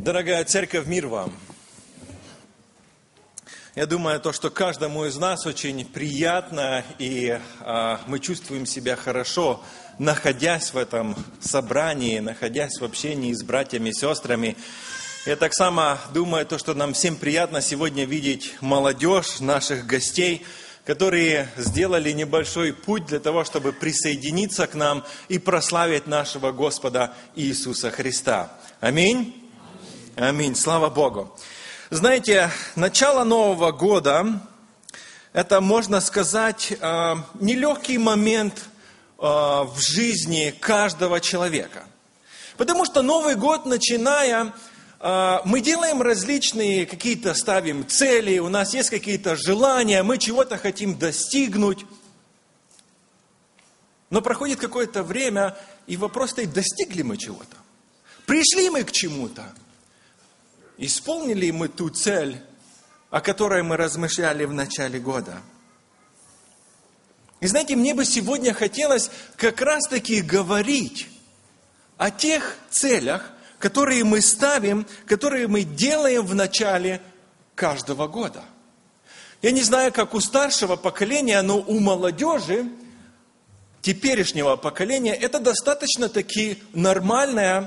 Дорогая церковь, мир вам! Я думаю, что каждому из нас очень приятно, и мы чувствуем себя хорошо, находясь в этом собрании, находясь в общении с братьями и сестрами. Я так само думаю, что нам всем приятно сегодня видеть молодежь, наших гостей, которые сделали небольшой путь для того, чтобы присоединиться к нам и прославить нашего Господа Иисуса Христа. Аминь. Аминь. Слава Богу. Знаете, начало Нового года, это, можно сказать, нелегкий момент в жизни каждого человека. Потому что Новый год, начиная, мы делаем различные какие-то, ставим цели, у нас есть какие-то желания, мы чего-то хотим достигнуть. Но проходит какое-то время, и вопрос стоит, достигли мы чего-то? Пришли мы к чему-то? Исполнили мы ту цель, о которой мы размышляли в начале года? И знаете, мне бы сегодня хотелось как раз-таки говорить о тех целях, которые мы ставим, которые мы делаем в начале каждого года. Я не знаю, как у старшего поколения, но у молодежи, теперешнего поколения, это достаточно-таки нормальное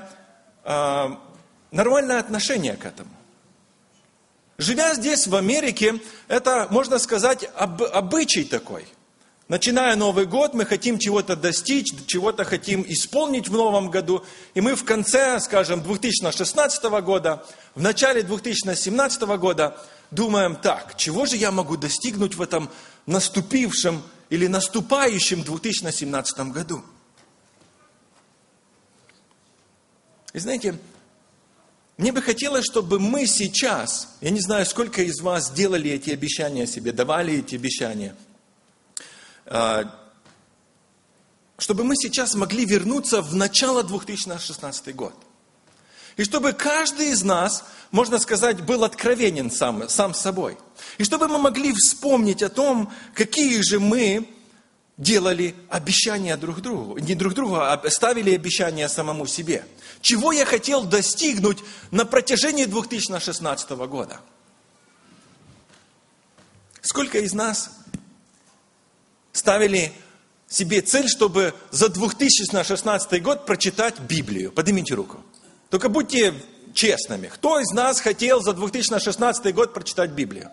отношение к этому. Живя здесь, в Америке, это, можно сказать, обычай такой. Начиная Новый год, мы хотим чего-то достичь, чего-то хотим исполнить в новом году. И мы в конце, скажем, 2016 года, в начале 2017 года думаем, так, чего же я могу достигнуть в этом наступившем или наступающем 2017 году? И знаете, мне бы хотелось, чтобы мы сейчас, я не знаю, сколько из вас делали эти обещания себе, давали эти обещания, чтобы мы сейчас могли вернуться в начало 2016 год. И чтобы каждый из нас, можно сказать, был откровенен сам с собой. И чтобы мы могли вспомнить о том, какие же мы делали обещания друг другу. Не друг другу, а ставили обещания самому себе. Чего я хотел достигнуть на протяжении 2016 года? Сколько из нас ставили себе цель, чтобы за 2016 год прочитать Библию? Поднимите руку. Только будьте честными. Кто из нас хотел за 2016 год прочитать Библию?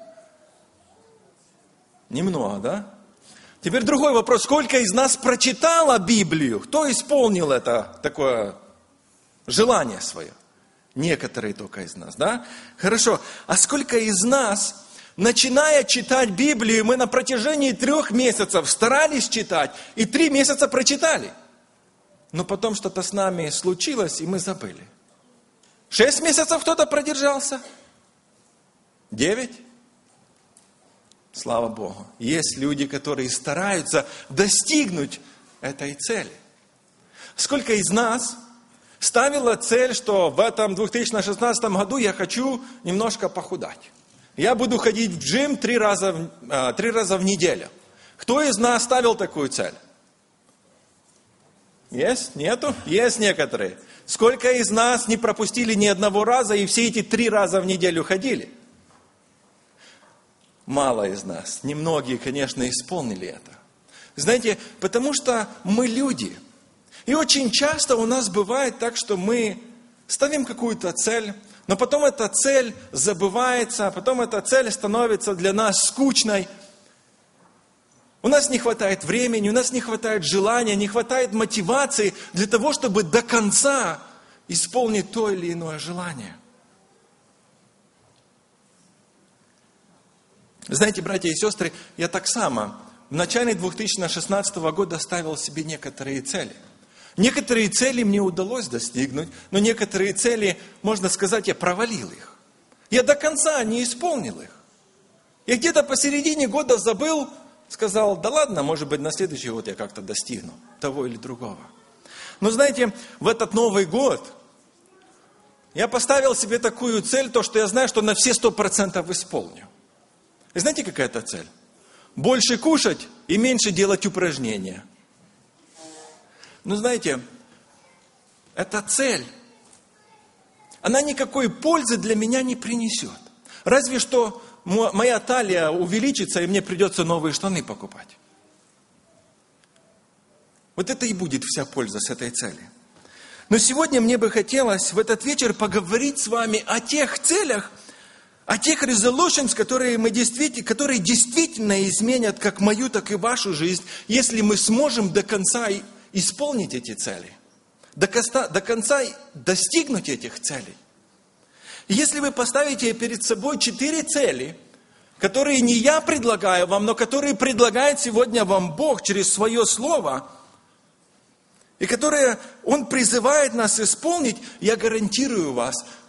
Немного, да? Теперь другой вопрос. Сколько из нас прочитало Библию? Кто исполнил это такое желание свое? Некоторые только из нас, да? Хорошо. А сколько из нас, начиная читать Библию, мы на протяжении 3 месяцев старались читать, и 3 месяца прочитали. Но потом что-то с нами случилось, и мы забыли. 6 месяцев кто-то продержался? 9? Слава Богу. Есть люди, которые стараются достигнуть этой цели. Сколько из нас ставило цель, что в этом 2016 году я хочу немножко похудать. Я буду ходить в джим 3 раза в неделю. Кто из нас ставил такую цель? Есть? Нету? Есть некоторые. Сколько из нас не пропустили ни одного раза и все эти 3 раза в неделю ходили? Мало из нас. Немногие, конечно, исполнили это. Знаете, потому что мы люди. И очень часто у нас бывает так, что мы ставим какую-то цель, но потом эта цель забывается, а потом эта цель становится для нас скучной. У нас не хватает времени, у нас не хватает желания, не хватает мотивации для того, чтобы до конца исполнить то или иное желание. Знаете, братья и сестры, я так само в начале 2016 года ставил себе некоторые цели. Некоторые цели мне удалось достигнуть, но некоторые цели, можно сказать, я провалил их. Я до конца не исполнил их. Я где-то посередине года забыл, сказал, да ладно, может быть, на следующий год я как-то достигну того или другого. Но знаете, в этот Новый год я поставил себе такую цель, то, что я знаю, что на все 100% исполню. И знаете, какая это цель? Больше кушать и меньше делать упражнения. Но знаете, эта цель, она никакой пользы для меня не принесет. Разве что моя талия увеличится, и мне придется новые штаны покупать. Вот это и будет вся польза с этой цели. Но сегодня мне бы хотелось в этот вечер поговорить с вами о тех целях, о тех resolutions, которые действительно изменят как мою, так и вашу жизнь, если мы сможем до конца исполнить эти цели, до конца достигнуть этих целей. Если вы поставите перед собой 4 цели, которые не я предлагаю вам, но которые предлагает сегодня вам Бог через свое Слово, и которые Он призывает нас исполнить, я гарантирую вам,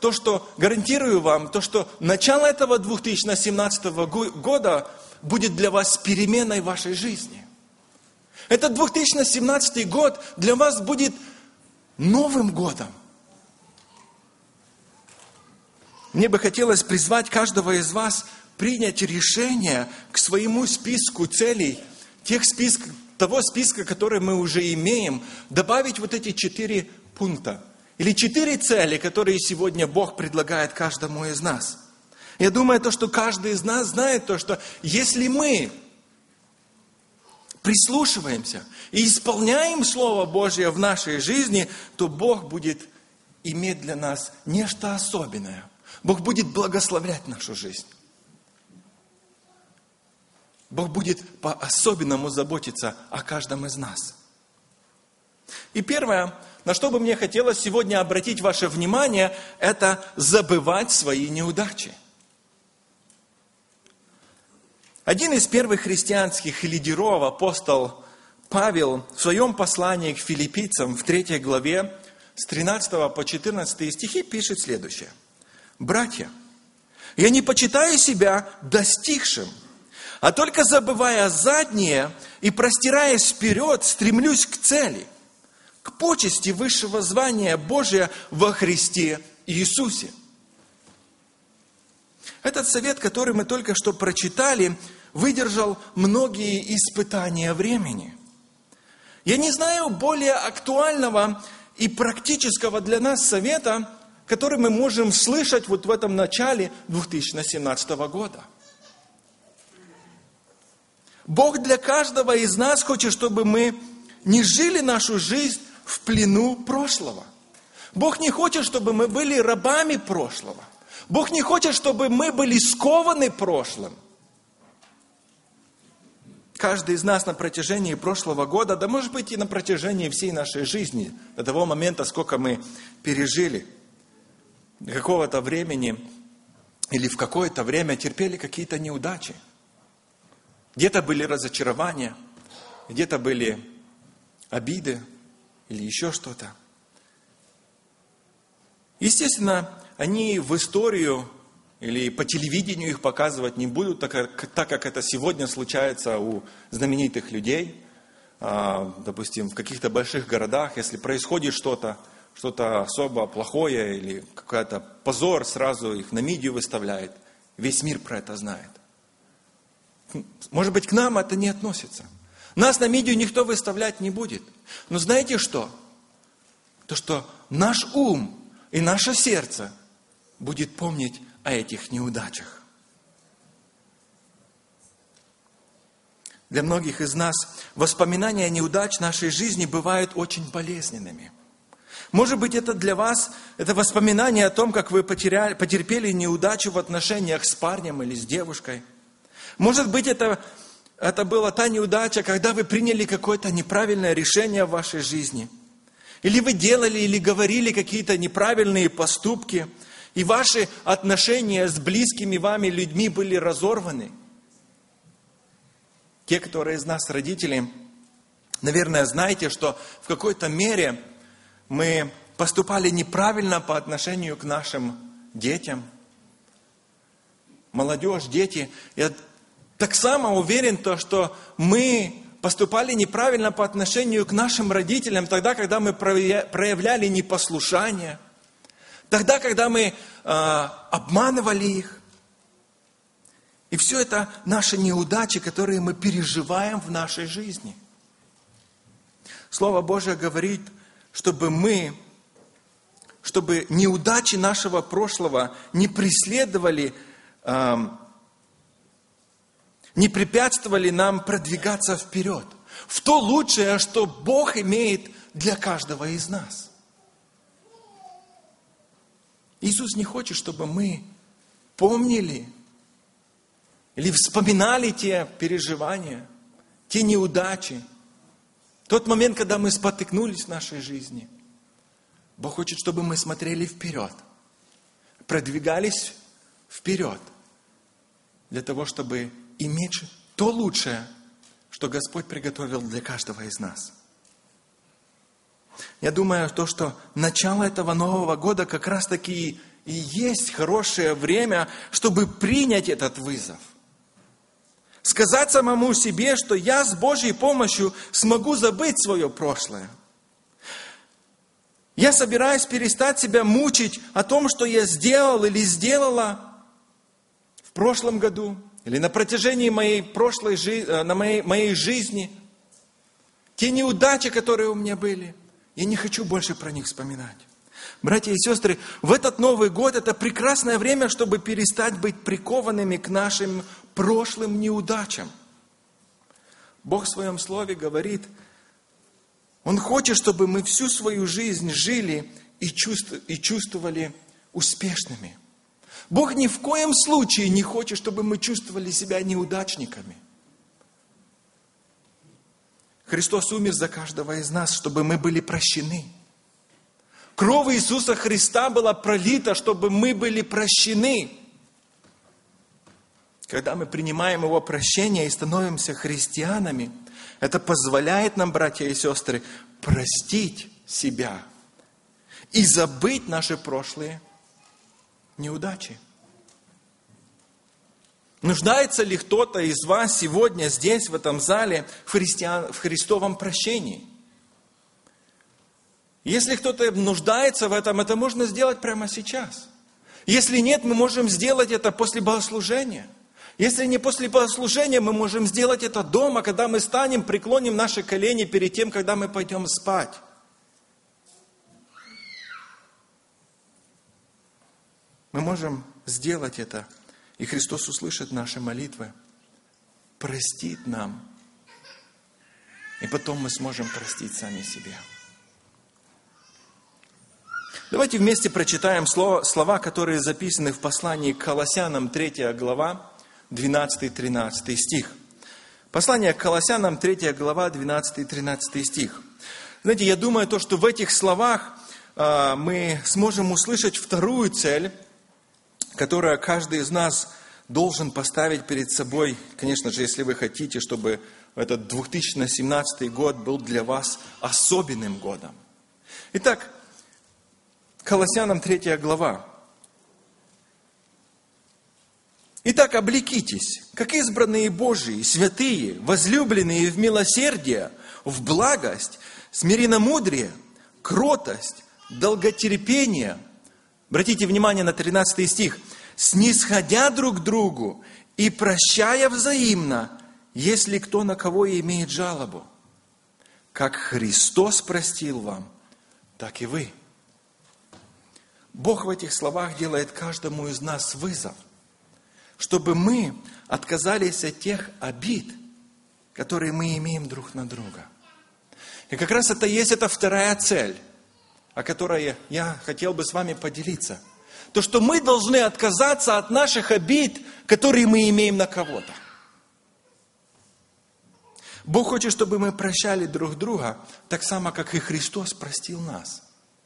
что начало этого 2017 года будет для вас переменой в вашей жизни. Этот 2017 год для вас будет Новым годом. Мне бы хотелось призвать каждого из вас принять решение к своему списку целей, того списка, который мы уже имеем, добавить вот эти 4 пункта. Или 4 цели, которые сегодня Бог предлагает каждому из нас. Я думаю, что каждый из нас знает что если мы прислушиваемся и исполняем Слово Божье в нашей жизни, то Бог будет иметь для нас нечто особенное. Бог будет благословлять нашу жизнь. Бог будет по-особенному заботиться о каждом из нас. И первое, на что бы мне хотелось сегодня обратить ваше внимание, это забывать свои неудачи. Один из первых христианских лидеров, апостол Павел, в своем послании к филиппийцам в 3 главе, с 13 по 14 стихи пишет следующее. «Братья, я не почитаю себя достигшим, а только забывая заднее и простираясь вперед, стремлюсь к цели, к почести высшего звания Божия во Христе Иисусе». Этот совет, который мы только что прочитали, выдержал многие испытания времени. Я не знаю более актуального и практического для нас совета, который мы можем слышать вот в этом начале 2017 года. Бог для каждого из нас хочет, чтобы мы не жили нашу жизнь в плену прошлого. Бог не хочет, чтобы мы были рабами прошлого. Бог не хочет, чтобы мы были скованы прошлым. Каждый из нас на протяжении прошлого года, да может быть и на протяжении всей нашей жизни, до того момента, сколько мы пережили, до какого-то времени или в какое-то время терпели какие-то неудачи. Где-то были разочарования, где-то были обиды или еще что-то. Естественно, они в историю или по телевидению их показывать не будут, так как это сегодня случается у знаменитых людей. Допустим, в каких-то больших городах, если происходит что-то особо плохое или какой-то позор, сразу их на медиа выставляет. Весь мир про это знает. Может быть, к нам это не относится. Нас на медиа никто выставлять не будет. Но знаете что? То, что наш ум и наше сердце будет помнить о этих неудачах. Для многих из нас воспоминания о неудач нашей жизни бывают очень болезненными. Может быть, это для вас, это воспоминание о том, как вы потерпели неудачу в отношениях с парнем или с девушкой. Может быть, это была та неудача, когда вы приняли какое-то неправильное решение в вашей жизни. Или вы делали, или говорили какие-то неправильные поступки, и ваши отношения с близкими вами людьми были разорваны. Те, которые из нас родители, наверное, знаете, что в какой-то мере мы поступали неправильно по отношению к нашим детям. Молодежь, дети. Я так само уверен, что мы поступали неправильно по отношению к нашим родителям тогда, когда мы проявляли непослушание, тогда, когда мы обманывали их. И все это наши неудачи, которые мы переживаем в нашей жизни. Слово Божие говорит, чтобы мы чтобы неудачи нашего прошлого не преследовали, не препятствовали нам продвигаться вперед в то лучшее, что Бог имеет для каждого из нас. Иисус не хочет, чтобы мы помнили или вспоминали те переживания, те неудачи, тот момент, когда мы спотыкнулись в нашей жизни. Бог хочет, чтобы мы смотрели вперед, продвигались вперед, для того, чтобы иметь то лучшее, что Господь приготовил для каждого из нас. Я думаю, что начало этого Нового года как раз-таки и есть хорошее время, чтобы принять этот вызов. Сказать самому себе, что я с Божьей помощью смогу забыть свое прошлое. Я собираюсь перестать себя мучить о том, что я сделал или сделала в прошлом году, или на протяжении моей жизни. Те неудачи, которые у меня были, я не хочу больше про них вспоминать. Братья и сестры, в этот Новый год это прекрасное время, чтобы перестать быть прикованными к нашим прошлым неудачам. Бог в Своем Слове говорит, Он хочет, чтобы мы всю свою жизнь жили и чувствовали успешными. Бог ни в коем случае не хочет, чтобы мы чувствовали себя неудачниками. Христос умер за каждого из нас, чтобы мы были прощены. Кровь Иисуса Христа была пролита, чтобы мы были прощены. Когда мы принимаем Его прощение и становимся христианами, это позволяет нам, братья и сестры, простить себя и забыть наши прошлые неудачи. Нуждается ли кто-то из вас сегодня здесь, в этом зале, в Христовом прощении? Если кто-то нуждается в этом, это можно сделать прямо сейчас. Если нет, мы можем сделать это после богослужения. Если не после богослужения, мы можем сделать это дома, когда мы станем, преклоним наши колени перед тем, когда мы пойдем спать. Мы можем сделать это, и Христос услышит наши молитвы, простит нам, и потом мы сможем простить сами себе. Давайте вместе прочитаем слова, которые записаны в послании к Колоссянам, 3 глава, 12-13 стих. Послание к Колоссянам, 3 глава, 12-13 стих. Знаете, я думаю, что в этих словах мы сможем услышать вторую цель, которую каждый из нас должен поставить перед собой. Конечно же, если вы хотите, чтобы этот 2017 год был для вас особенным годом. Итак, Колоссянам 3 глава. Итак, облекитесь, как избранные Божии, святые, возлюбленные в милосердие, в благость, смиренномудрие, кротость, долготерпение. Обратите внимание на 13 стих. Снисходя друг к другу и прощая взаимно, если кто на кого имеет жалобу. Как Христос простил вам, так и вы. Бог в этих словах делает каждому из нас вызов, чтобы мы отказались от тех обид, которые мы имеем друг на друга. И как раз это есть эта вторая цель, о которой я хотел бы с вами поделиться. То, что мы должны отказаться от наших обид, которые мы имеем на кого-то. Бог хочет, чтобы мы прощали друг друга, так само, как и Христос простил нас.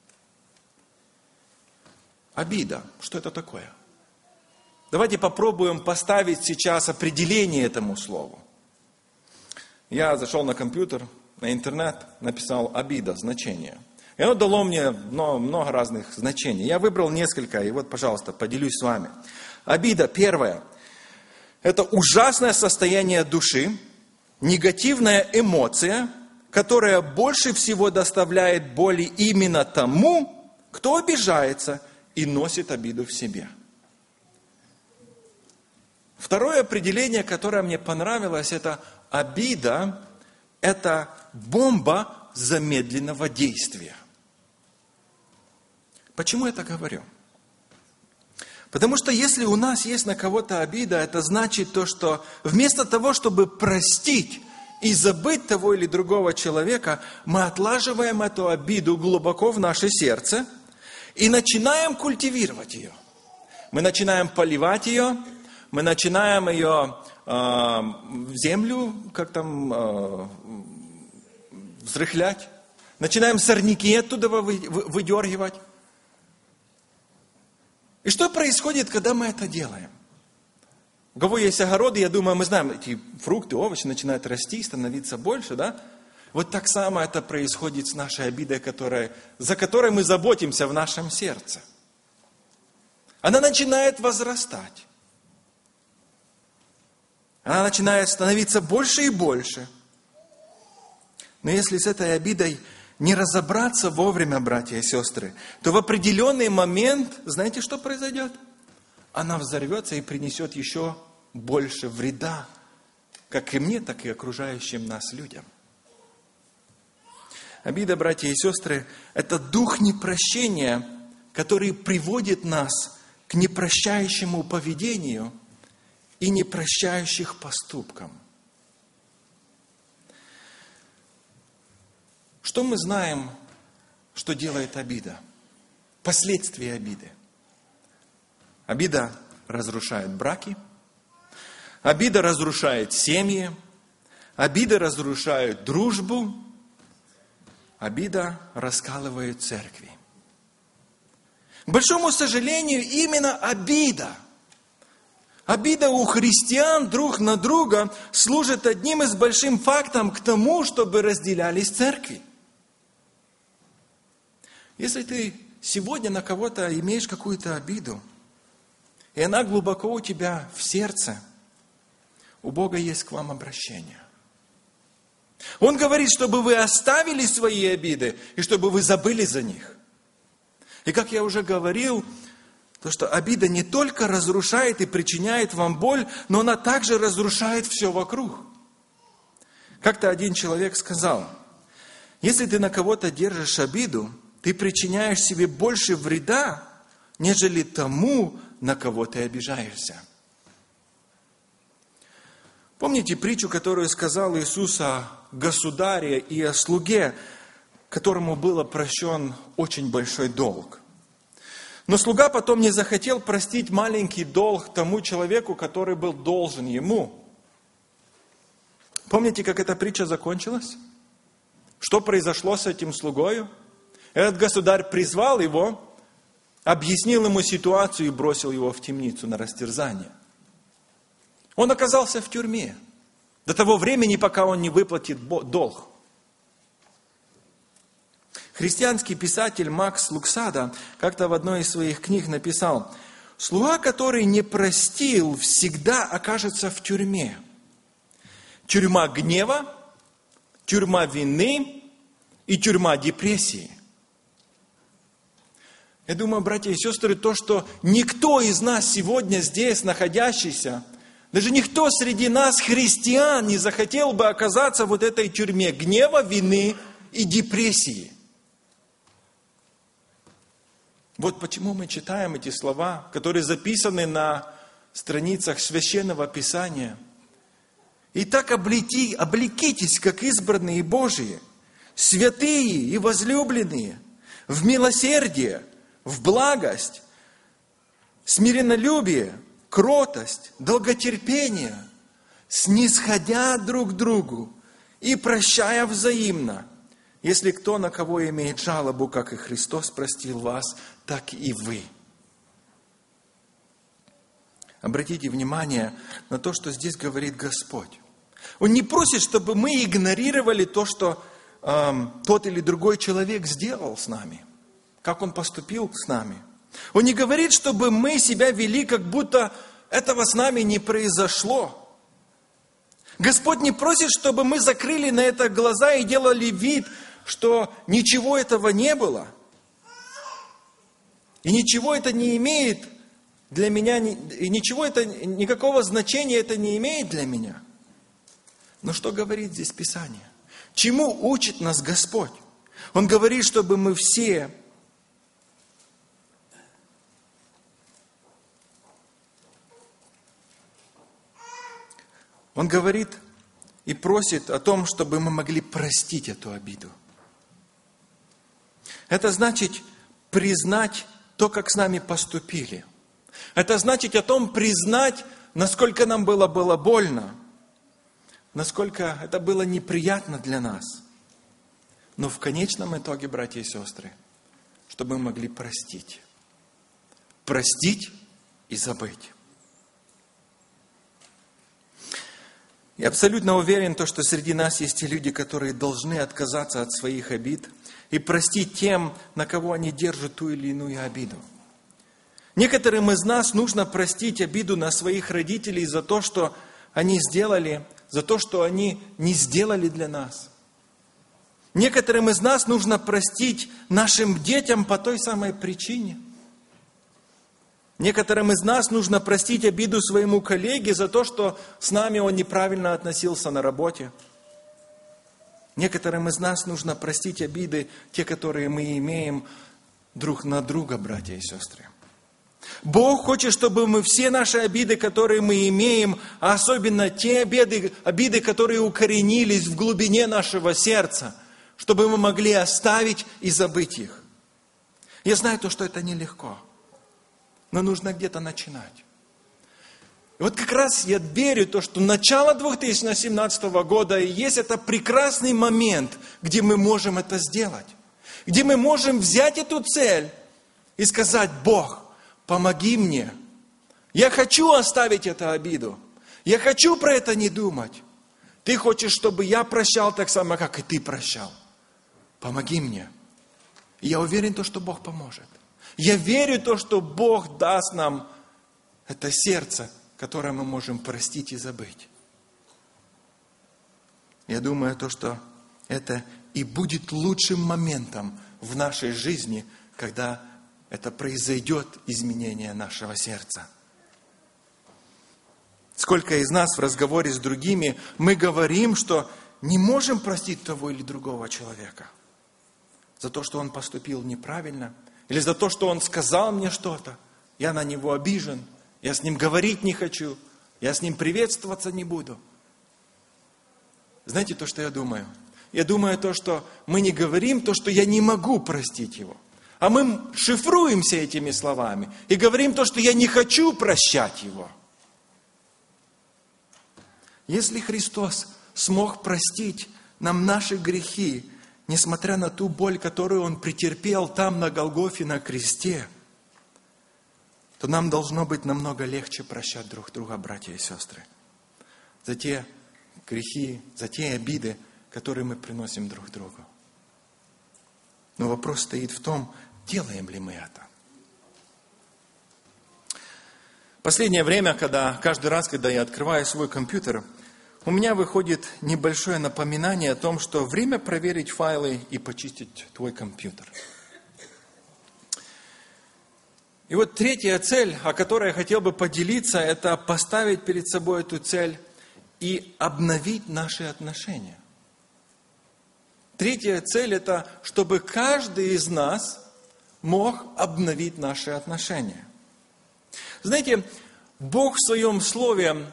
Обида. Что это такое? Давайте попробуем поставить сейчас определение этому слову. Я зашел на компьютер, на интернет, написал «обида», значение. И оно дало мне много разных значений. Я выбрал несколько, и вот, пожалуйста, поделюсь с вами. Обида, первое, это ужасное состояние души, негативная эмоция, которая больше всего доставляет боли именно тому, кто обижается и носит обиду в себе. Второе определение, которое мне понравилось, это обида, это бомба замедленного действия. Почему я это говорю? Потому что если у нас есть на кого-то обида, это значит то, что вместо того, чтобы простить и забыть того или другого человека, мы отлаживаем эту обиду глубоко в наше сердце и начинаем культивировать ее. Мы начинаем поливать ее, мы начинаем ее в землю, взрыхлять, начинаем сорняки оттуда выдергивать. И что происходит, когда мы это делаем? У кого есть огороды, я думаю, мы знаем, эти фрукты, овощи начинают расти, становиться больше, да? Вот так само это происходит с нашей обидой, за которой мы заботимся в нашем сердце. Она начинает возрастать. Она начинает становиться больше и больше. Но если с этой обидой не разобраться вовремя, братья и сестры, то в определенный момент, знаете, что произойдет? Она взорвется и принесет еще больше вреда, как и мне, так и окружающим нас людям. Обида, братья и сестры, это дух непрощения, который приводит нас к непрощающему поведению и непрощающих поступкам. Что мы знаем, что делает обида? Последствия обиды. Обида разрушает браки, обида разрушает семьи, обида разрушает дружбу, обида раскалывает церкви. К большому сожалению, именно обида у христиан друг на друга служит одним из больших фактов к тому, чтобы разделялись церкви. Если ты сегодня на кого-то имеешь какую-то обиду, и она глубоко у тебя в сердце, у Бога есть к вам обращение. Он говорит, чтобы вы оставили свои обиды, и чтобы вы забыли за них. И как я уже говорил, то, что обида не только разрушает и причиняет вам боль, но она также разрушает все вокруг. Как-то один человек сказал, если ты на кого-то держишь обиду, ты причиняешь себе больше вреда, нежели тому, на кого ты обижаешься. Помните притчу, которую сказал Иисус о государе и о слуге, которому был прощен очень большой долг? Но слуга потом не захотел простить маленький долг тому человеку, который был должен ему. Помните, как эта притча закончилась? Что произошло с этим слугою? Этот государь призвал его, объяснил ему ситуацию и бросил его в темницу на растерзание. Он оказался в тюрьме до того времени, пока он не выплатит долг. Христианский писатель Макс Луксада как-то в одной из своих книг написал: «Слуга, который не простил, всегда окажется в тюрьме. Тюрьма гнева, тюрьма вины и тюрьма депрессии». Я думаю, братья и сестры, то, что никто из нас сегодня здесь находящийся, даже никто среди нас, христиан, не захотел бы оказаться в вот этой тюрьме гнева, вины и депрессии. Вот почему мы читаем эти слова, которые записаны на страницах Священного Писания. «Итак, облекитесь, как избранные Божии, святые и возлюбленные, в милосердие, в благость, смиреннолюбие, кротость, долготерпение, снисходя друг к другу и прощая взаимно, если кто на кого имеет жалобу, как и Христос простил вас, так и вы». Обратите внимание на то, что здесь говорит Господь. Он не просит, чтобы мы игнорировали то, что тот или другой человек сделал с нами, как он поступил с нами. Он не говорит, чтобы мы себя вели, как будто этого с нами не произошло. Господь не просит, чтобы мы закрыли на это глаза и делали вид, что ничего этого не было. И ничего это не имеет для меня, и ничего это, никакого значения это не имеет для меня. Но что говорит здесь Писание? Чему учит нас Господь? Он говорит, чтобы мы все Он говорит и просит о том, чтобы мы могли простить эту обиду. Это значит признать то, как с нами поступили. Это значит о том признать, насколько нам было больно, насколько это было неприятно для нас. Но в конечном итоге, братья и сестры, чтобы мы могли простить. Простить и забыть. Я абсолютно уверен, что среди нас есть те люди, которые должны отказаться от своих обид и простить тем, на кого они держат ту или иную обиду. Некоторым из нас нужно простить обиду на своих родителей за то, что они сделали, за то, что они не сделали для нас. Некоторым из нас нужно простить нашим детям по той самой причине. Некоторым из нас нужно простить обиду своему коллеге за то, что с нами он неправильно относился на работе. Некоторым из нас нужно простить обиды, те, которые мы имеем друг на друга, братья и сестры. Бог хочет, чтобы мы все наши обиды, которые мы имеем, а особенно те обиды, которые укоренились в глубине нашего сердца, чтобы мы могли оставить и забыть их. Я знаю что это нелегко. Но нужно где-то начинать. И вот как раз я верю, что начало 2017 года и есть это прекрасный момент, где мы можем это сделать. Где мы можем взять эту цель и сказать: Бог, помоги мне. Я хочу оставить эту обиду. Я хочу про это не думать. Ты хочешь, чтобы я прощал так само, как и ты прощал. Помоги мне. И я уверен, что Бог поможет. Я верю что Бог даст нам это сердце, которое мы можем простить и забыть. Я думаю, что это и будет лучшим моментом в нашей жизни, когда это произойдет изменение нашего сердца. Сколько из нас в разговоре с другими мы говорим, что не можем простить того или другого человека за то, что он поступил неправильно, или за то, что он сказал мне что-то, я на него обижен, я с ним говорить не хочу, я с ним приветствоваться не буду. Знаете что я думаю? Я думаю что мы не говорим что я не могу простить его, а мы шифруемся этими словами и говорим что я не хочу прощать его. Если Христос смог простить нам наши грехи, несмотря на ту боль, которую Он претерпел там, на Голгофе, на кресте, то нам должно быть намного легче прощать друг друга, братья и сестры, за те грехи, за те обиды, которые мы приносим друг другу. Но вопрос стоит в том, делаем ли мы это. Последнее время, каждый раз, когда я открываю свой компьютер, у меня выходит небольшое напоминание о том, что время проверить файлы и почистить твой компьютер. И вот третья цель, о которой я хотел бы поделиться, это поставить перед собой эту цель и обновить наши отношения. Третья цель – это чтобы каждый из нас мог обновить наши отношения. Знаете, Бог в Своем Слове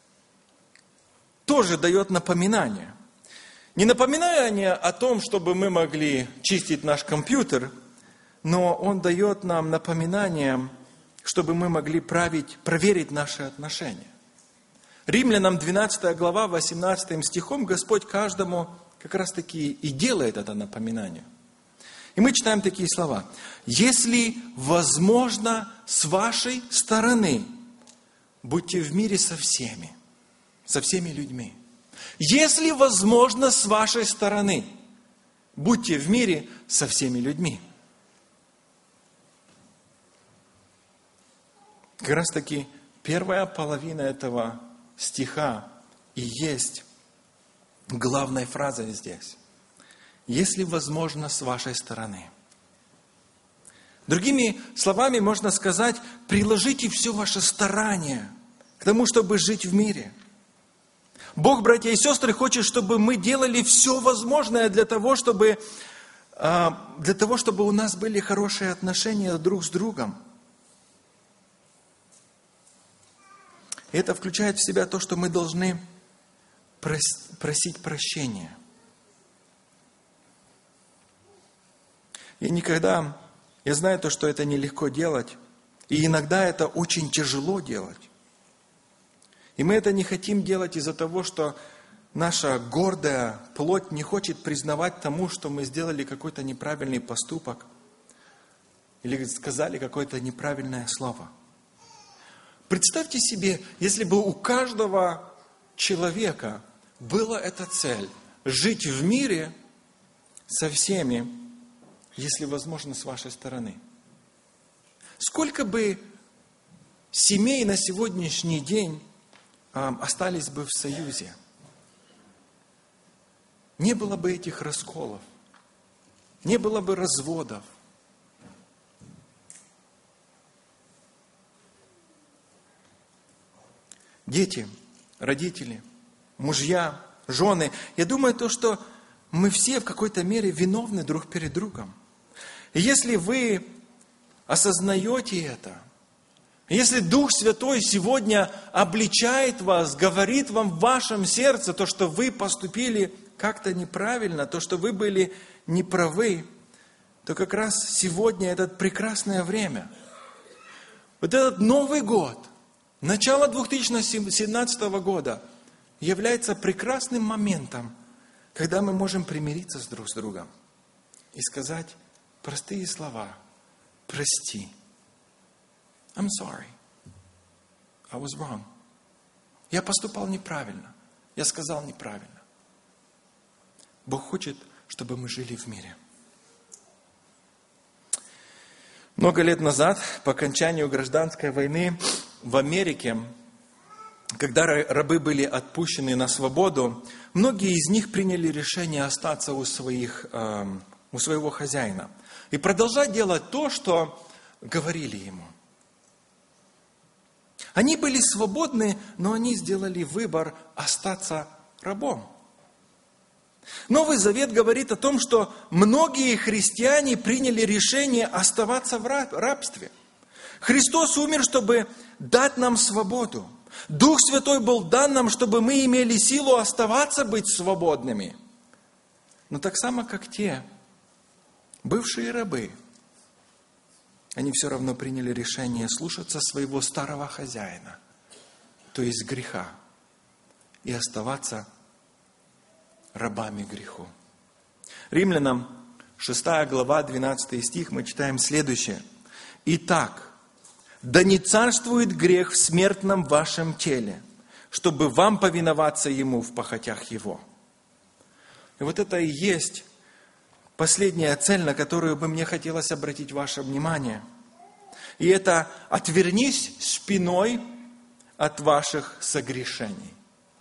тоже дает напоминание. Не напоминание о том, чтобы мы могли чистить наш компьютер, но Он дает нам напоминание, чтобы мы могли проверить наши отношения. Римлянам 12 глава, 18 стихом Господь каждому как раз таки и делает это напоминание. И мы читаем такие слова. «Если возможно с вашей стороны, будьте в мире со всеми людьми». Если возможно с вашей стороны, будьте в мире со всеми людьми. Как раз таки первая половина этого стиха и есть главной фразой здесь. Если возможно с вашей стороны. Другими словами можно сказать, приложите все ваше старание к тому, чтобы жить в мире. Бог, братья и сестры, хочет, чтобы мы делали все возможное для того, чтобы у нас были хорошие отношения друг с другом. И это включает в себя то, что мы должны просить прощения. Я знаю то, что это нелегко делать, и иногда это очень тяжело делать. И мы это не хотим делать из-за того, что наша гордая плоть не хочет признавать тому, что мы сделали какой-то неправильный поступок или сказали какое-то неправильное слово. Представьте себе, если бы у каждого человека была эта цель – жить в мире со всеми, если возможно, с вашей стороны. Сколько бы семей на сегодняшний день остались бы в союзе? Не было бы этих расколов, не было бы разводов. Дети, родители, мужья, жены. Я думаю, что мы все в какой-то мере виновны друг перед другом. И если вы осознаете это, если Дух Святой сегодня обличает вас, говорит вам в вашем сердце то, что вы поступили как-то неправильно, то, что вы были неправы, то как раз сегодня это прекрасное время. Вот этот Новый год, начало 2017 года является прекрасным моментом, когда мы можем примириться друг с другом и сказать простые слова. Прости. I'm sorry. I was wrong. Я поступал неправильно. Я сказал неправильно. Бог хочет, чтобы мы жили в мире. Много лет назад, по окончанию гражданской войны в Америке, когда рабы были отпущены на свободу, многие из них приняли решение остаться у своего хозяина и продолжать делать то, что говорили ему. Они были свободны, но они сделали выбор остаться рабом. Новый Завет говорит о том, что многие христиане приняли решение оставаться в рабстве. Христос умер, чтобы дать нам свободу. Дух Святой был дан нам, чтобы мы имели силу оставаться быть свободными. Но так само, как те бывшие рабы, они все равно приняли решение слушаться своего старого хозяина, то есть греха, и оставаться рабами греху. Римлянам 6 глава, 12 стих, мы читаем следующее. «Итак, да не царствует грех в смертном вашем теле, чтобы вам повиноваться ему в похотях его». И вот это и есть последняя цель, на которую бы мне хотелось обратить ваше внимание. И это «отвернись спиной от ваших согрешений».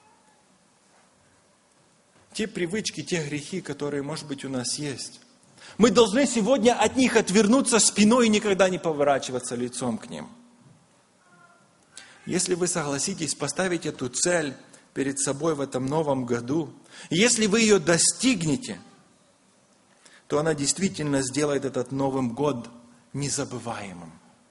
Те привычки, те грехи, которые, может быть, у нас есть. Мы должны сегодня от них отвернуться спиной и никогда не поворачиваться лицом к ним. Если вы согласитесь поставить эту цель перед собой в этом новом году, и если вы ее достигнете, то она действительно сделает этот Новый год незабываемым.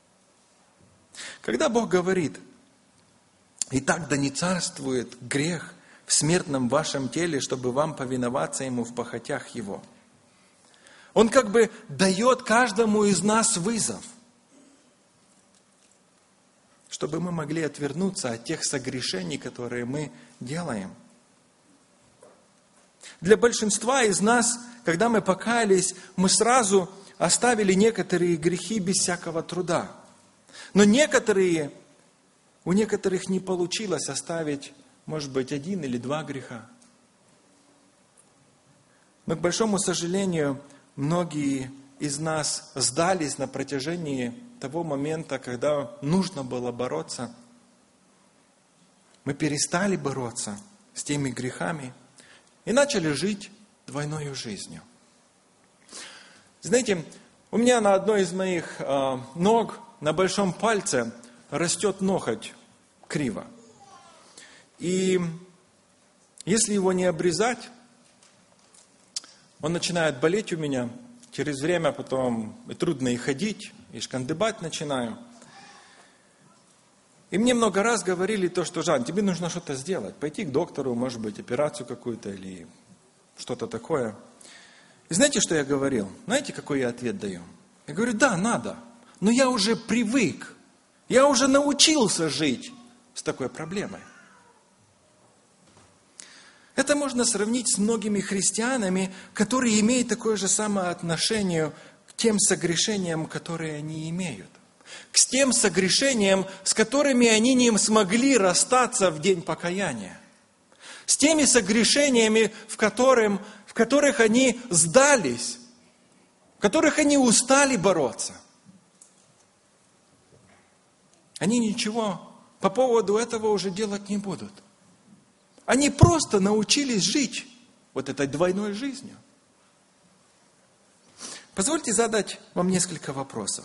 Когда Бог говорит, «Итак, да не царствует грех в смертном вашем теле, чтобы вам повиноваться ему в похотях его», Он как бы дает каждому из нас вызов, чтобы мы могли отвернуться от тех согрешений, которые мы делаем. Для большинства из нас, когда мы покаялись, мы сразу оставили некоторые грехи без всякого труда. Но у некоторых не получилось оставить, может быть, 1 или 2 греха. Но, к большому сожалению, многие из нас сдались на протяжении того момента, когда нужно было бороться. Мы перестали бороться с теми грехами и начали жить двойной жизнью. Знаете, у меня на одной из моих ног, на большом пальце, растет ноготь криво. И если его не обрезать, он начинает болеть у меня. Через время потом и трудно и ходить, и шкандыбать начинаю. И мне много раз говорили то, что, Жан, тебе нужно что-то сделать. Пойти к доктору, может быть, операцию какую-то или что-то такое. И знаете, что я говорил? Знаете, какой я ответ даю? Я говорю, да, надо. Но я уже привык. Я уже научился жить с такой проблемой. Это можно сравнить с многими христианами, которые имеют такое же самое отношение к тем согрешениям, которые они имеют. К тем согрешениям, с которыми они не смогли расстаться в день покаяния. С теми согрешениями, в которых они сдались, в которых они устали бороться. Они ничего по поводу этого уже делать не будут. Они просто научились жить вот этой двойной жизнью. Позвольте задать вам несколько вопросов.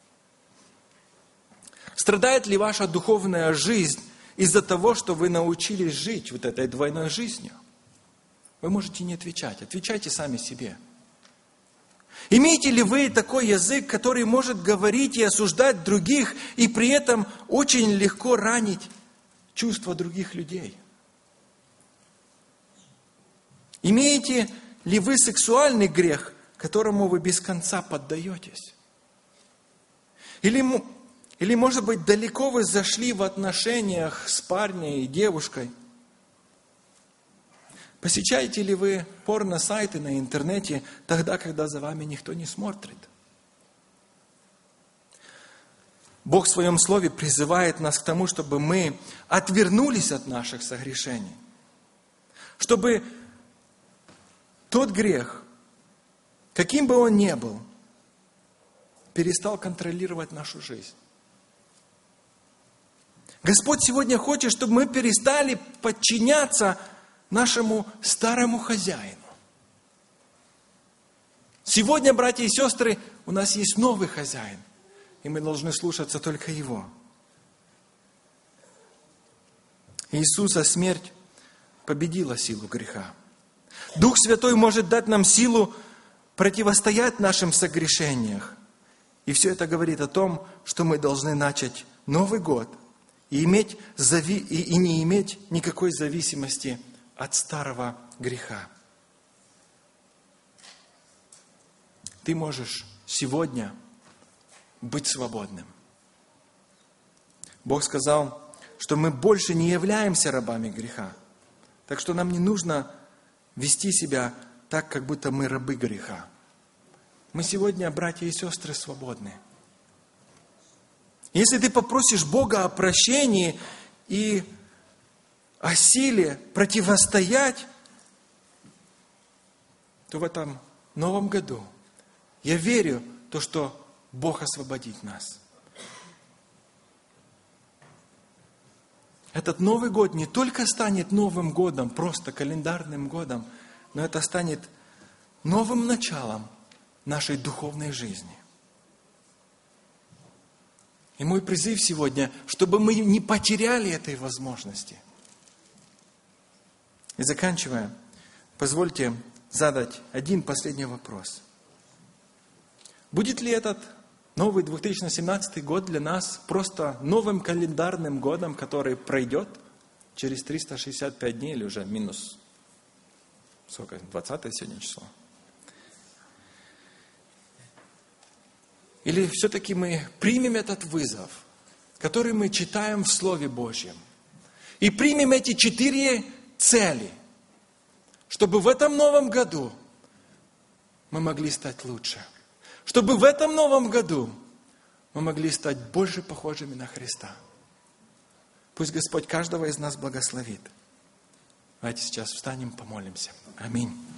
Страдает ли ваша духовная жизнь из-за того, что вы научились жить вот этой двойной жизнью? Вы можете не отвечать. Отвечайте сами себе. Имеете ли вы такой язык, который может говорить и осуждать других, и при этом очень легко ранить чувства других людей? Имеете ли вы сексуальный грех, которому вы без конца поддаетесь? Или, может быть, далеко вы зашли в отношениях с парнем и девушкой? Посещаете ли вы порно-сайты на интернете тогда, когда за вами никто не смотрит? Бог в Своем Слове призывает нас к тому, чтобы мы отвернулись от наших согрешений. Чтобы тот грех, каким бы он ни был, перестал контролировать нашу жизнь. Господь сегодня хочет, чтобы мы перестали подчиняться нашему старому хозяину. Сегодня, братья и сестры, у нас есть новый хозяин, и мы должны слушаться только Его. Иисуса смерть победила силу греха. Дух Святой может дать нам силу противостоять нашим согрешениям. И все это говорит о том, что мы должны начать Новый год и не иметь никакой зависимости от старого греха. Ты можешь сегодня быть свободным. Бог сказал, что мы больше не являемся рабами греха. Так что нам не нужно вести себя так, как будто мы рабы греха. Мы сегодня, братья и сестры, свободны. Если ты попросишь Бога о прощении и о силе противостоять, то в этом новом году я верю в то, что Бог освободит нас. Этот Новый год не только станет Новым годом, просто календарным годом, но это станет новым началом нашей духовной жизни. И мой призыв сегодня, чтобы мы не потеряли этой возможности. И заканчивая, позвольте задать один последний вопрос. Будет ли этот новый 2017 год для нас просто новым календарным годом, который пройдет через 365 дней или уже минус, 20 сегодня число? Или все-таки мы примем этот вызов, который мы читаем в Слове Божьем, и примем эти 4 цели, чтобы в этом новом году мы могли стать лучше, чтобы в этом новом году мы могли стать больше похожими на Христа. Пусть Господь каждого из нас благословит. Давайте сейчас встанем, помолимся. Аминь.